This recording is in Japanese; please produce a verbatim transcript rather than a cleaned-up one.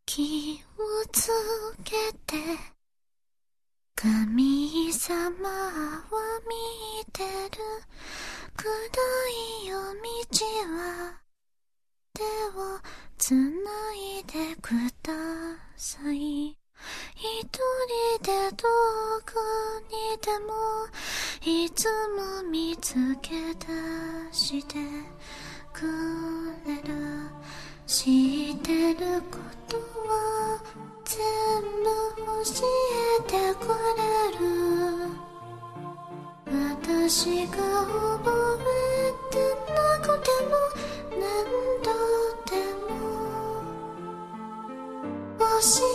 気をつけて神様は見てる暗い夜道は手をつないでください。一人でどこにでもいつも見つけ出してくれる。知ってることは全部教えてくれる。私が覚えてなくても何度でも教